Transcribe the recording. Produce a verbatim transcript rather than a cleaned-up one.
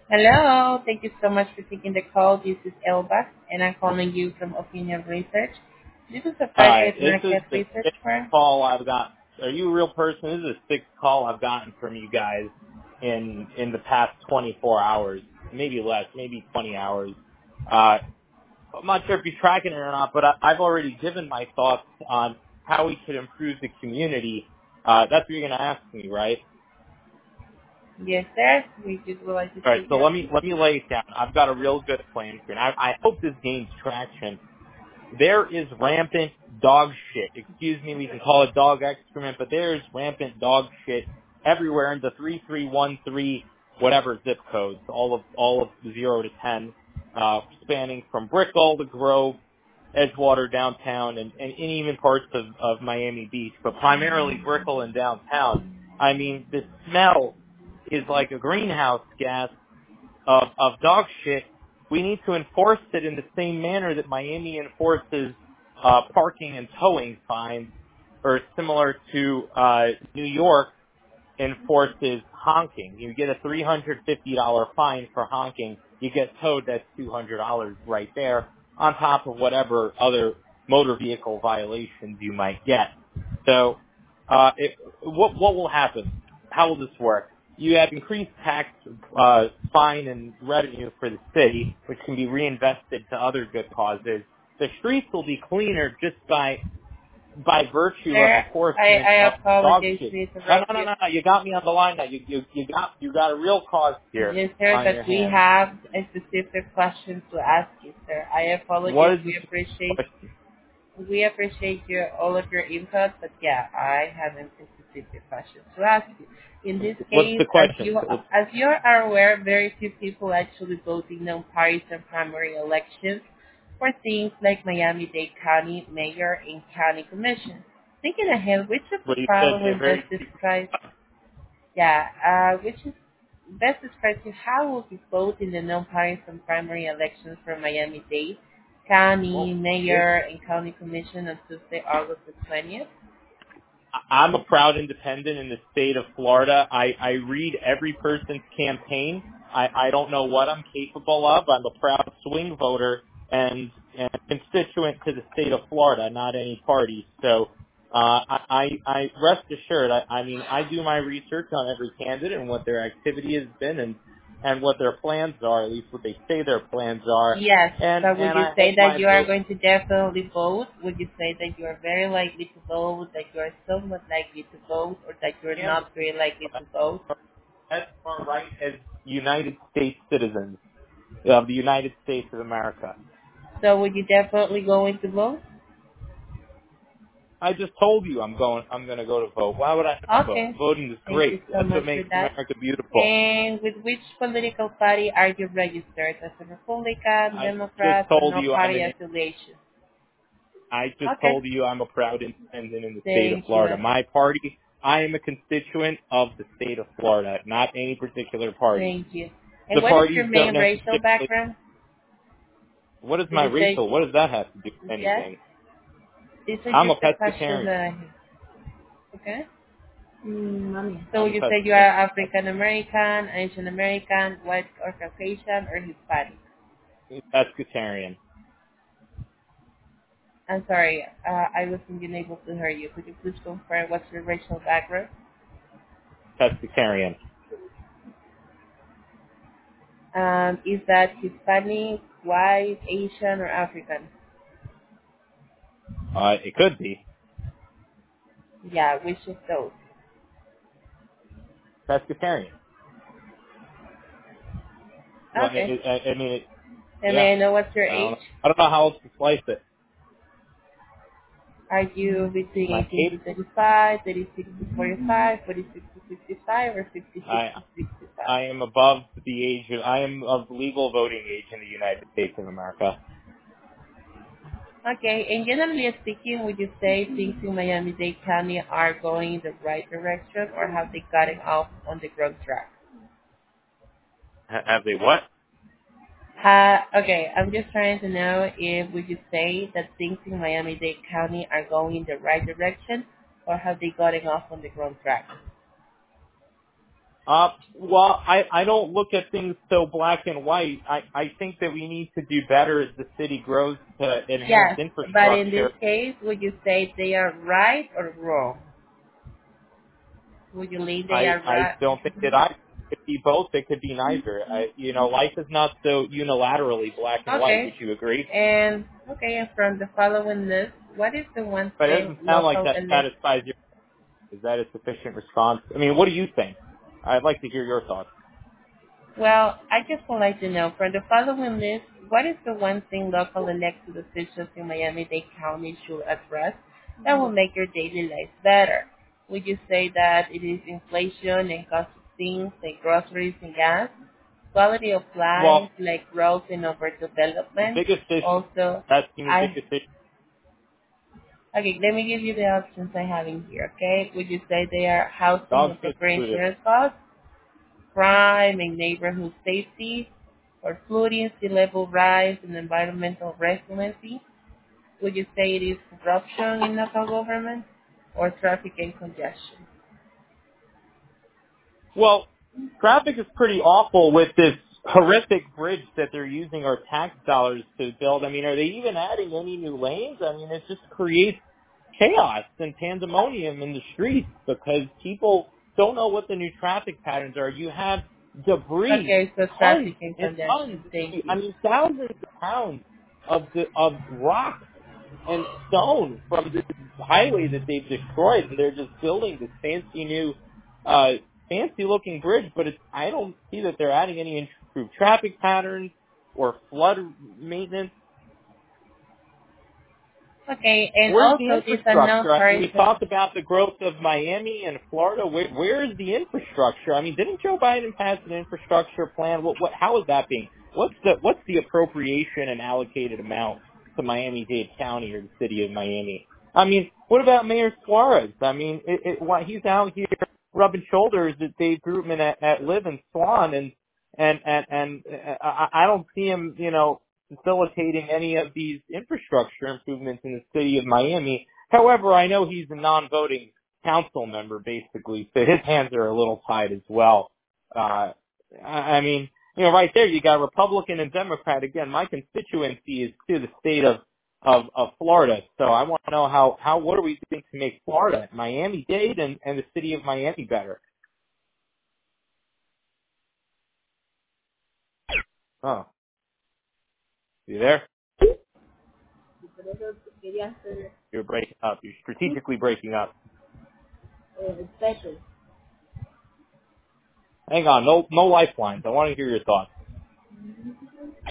Hello. Thank you so much for taking the call. This is Elba, and I'm calling you from Opinion Research. This is a Hi, private this is market the research sixth firm. call I've got. Are you a real person? This is the sixth call I've gotten from you guys in in the past twenty-four hours, maybe less, maybe twenty hours. Uh, I'm not sure if you're tracking it or not, but I, I've already given my thoughts on how we could improve the community. Uh, that's what you're going to ask me, right? Yes, sir. We just would like to All right, take so your let me let me lay it down. I've got a real good plan for you, and I, I hope this gains traction. There is rampant dog shit. Excuse me, we can call it dog excrement, but there is rampant dog shit everywhere in the three three one three whatever zip codes, all of all of zero to ten, uh, spanning from Brickell to Grove, Edgewater downtown, and, and even parts of, of Miami Beach, but primarily Brickell and downtown. I mean, the smell is like a greenhouse gas of, of dog shit. We need to enforce it in the same manner that Miami enforces uh, parking and towing fines, or similar to uh, New York enforces honking. You get a three hundred fifty dollars fine for honking. You get towed, that's two hundred dollars right there, on top of whatever other motor vehicle violations you might get. So, uh, it, what, what will happen? How will this work? You have increased tax, uh, fine and revenue for the city, which can be reinvested to other good causes. The streets will be cleaner just by by virtue of sir. I, enforcement I of dog apologize shit. to No, interrupt no, no, you. no, no. You got me on the line now. You, you, you got, you got a real cause here Yes, sir, on but your we hands. have a specific question to ask you, sir. I What apologize. is this We appreciate question? we appreciate your all of your input, but yeah, I have a specific question to ask you. In this What's case, the as question? you as you are aware, very few people actually vote in non-partisan primary elections for things like Miami-Dade County Mayor and County Commission. Thinking ahead, which of the What you said there, following best very. describes yeah, uh, which is best describes you how will you vote in the non-partisan primary elections for Miami-Dade Well, County this, Mayor and County Commission on Tuesday, August the twentieth? I'm a proud independent in the state of Florida. I, I read every person's campaign. I, I don't know what I'm capable of. I'm a proud swing voter and, and constituent to the state of Florida, not any party. So uh, I, I I rest assured. I, I mean, I do my research on every candidate and what their activity has been and and what their plans are, at least what they say their plans are. Yes, And but would and you I say hope that my you are vote. going to definitely vote? Would you say that you are very likely to vote, that you are somewhat likely to vote, or that you're am not very likely to vote? as far right as United States citizens of the United States of America. So would you definitely going to vote? I just told you I'm going. I'm going to go to vote. Why would I not vote? Okay, Voting is thank great. you so That's much what for makes that. America beautiful. And with which political party are you registered? As a Republican, I just Democrat, or told no you I'm party an. affiliation? I just Okay. told you I'm a proud independent in the state of Thank you. Florida. My party. I am a constituent of the state of Florida, not any particular party. Thank you. The And what is your parties don't main racial necessarily. background? What is Did my you say racial? What does that have to do with yes? anything? This is I'm a just a question pescatarian. that I have. Okay. Mm, mami. So I'm would a you say you are pescatarian. African American, Asian American, white or Caucasian, or Hispanic? Pescatarian. I'm sorry, uh, I wasn't being able to hear you. Could you please confirm what's your racial background? Pescatarian. Um, is that Hispanic, white, Asian, or African? Uh, it could be. Yeah, which of those? Pescatarian. Well, Okay. it, I, I mean, it, And yeah. may I know what's your I don't age? know. I don't know how else to slice it. Are you between My eighteen to age, thirty-five, thirty-six to forty-five, forty-six to fifty-five, or fifty-six I, to sixty-five? I am above the age of, I am of legal voting age in the United States of America. Okay, and generally speaking, would you say things in Miami-Dade County are going in the right direction, or have they gotten off on the wrong track? Ha- Have they what? Uh, okay, I'm just trying to know if would you say that things in Miami-Dade County are going in the right direction, or have they gotten off on the wrong track? Uh, well, I, I don't look at things so black and white. I, I think that we need to do better as the city grows to enhance Yes, but in this infrastructure. case, would you say they are right or wrong? Would you leave they I, are I right? don't think that I it could be both. It could be neither. I, you know, life is not so unilaterally black and white. Would Okay. you agree? And okay, and from the following list, what is the one But it thing doesn't sound like local that elect? satisfies your. Is that a sufficient response? I mean, what do you think? I'd like to hear your thoughts. Well, I just would like to know from the following list, what is the one thing local elected officials in Miami-Dade County should address that will make your daily life better? Would you say that it is inflation and cost of things like groceries and gas, quality of life Well, like roads and the overdevelopment? biggest issue. Also, That's the I biggest issue. okay, let me give you the options I have in here. Okay, would you say they are housing Dog and food proper included. insurance costs? Crime and neighborhood safety, or flooding, sea level rise, and environmental resiliency? Would you say it is corruption in local government or traffic and congestion? Well, traffic is pretty awful with this horrific bridge that they're using our tax dollars to build. I mean, are they even adding any new lanes? I mean, it just creates chaos and pandemonium in the streets because people don't know what the new traffic patterns are. You have debris, Okay, so tons traffic and and tons. congestion. Thank I you. mean, thousands of pounds of the of rock and stone from this highway that they've destroyed, and they're just building this fancy new, uh, fancy looking bridge. But it's I don't see that they're adding any improved traffic patterns or flood maintenance. Okay, and Where's the also this unknown infrastructure? I mean, we person. talked about the growth of Miami and Florida. Where, where is the infrastructure? I mean, didn't Joe Biden pass an infrastructure plan? What, what, how is that being? What's the, what's the appropriation and allocated amount to Miami-Dade County or the city of Miami? I mean, what about Mayor Suarez? I mean, it, it, why he's out here rubbing shoulders at Dave Grootman at, at Live and Swan, and and and and uh, I, I don't see him, you know, facilitating any of these infrastructure improvements in the city of Miami. However, I know he's a non-voting council member, basically, so his hands are a little tied as well. Uh, I I mean, you know, right there you got Republican and Democrat. Again, my constituency is to the state of of, of Florida, so I want to know how how what are we doing to make Florida, Miami-Dade, and, and the city of Miami better? Oh, you there? Quería hacer You're breaking up. You're strategically breaking up. eh, special. Hang on, no no lifelines. I want to hear your thoughts.